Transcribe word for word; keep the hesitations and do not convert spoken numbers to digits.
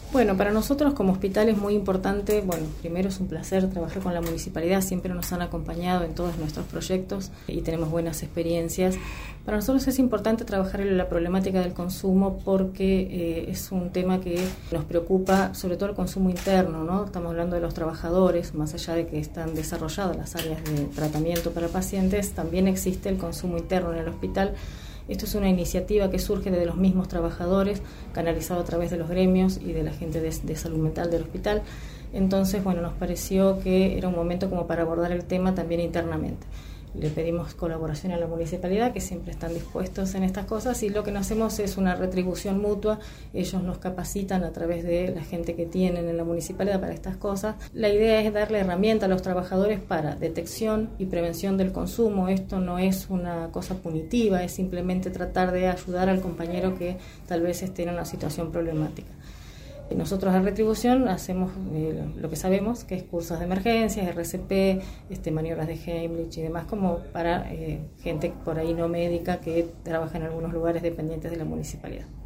Bueno, para nosotros como hospital es muy importante, bueno, primero es un placer trabajar con la municipalidad, siempre nos han acompañado en todos nuestros proyectos y tenemos buenas experiencias. Para nosotros es importante trabajar en la problemática del consumo porque eh, es un tema que nos preocupa, sobre todo el consumo interno, ¿no? Estamos hablando de los trabajadores, más allá de que están desarrolladas las áreas de tratamiento para pacientes, también existe el consumo interno en el hospital. Esto es una iniciativa que surge de los mismos trabajadores, canalizado a través de los gremios y de la gente de, de salud mental del hospital. Entonces, bueno, nos pareció que era un momento como para abordar el tema también internamente. Le pedimos colaboración a la municipalidad, que siempre están dispuestos en estas cosas, y lo que nos hacemos es una retribución mutua. Ellos nos capacitan a través de la gente que tienen en la municipalidad para estas cosas. La idea es darle herramienta a los trabajadores para detección y prevención del consumo. Esto no es una cosa punitiva, es simplemente tratar de ayudar al compañero que tal vez esté en una situación problemática. Nosotros a retribución hacemos eh, lo que sabemos, que es cursos de emergencias, R C P, este, maniobras de Heimlich y demás, como para eh, gente por ahí no médica que trabaja en algunos lugares dependientes de la municipalidad.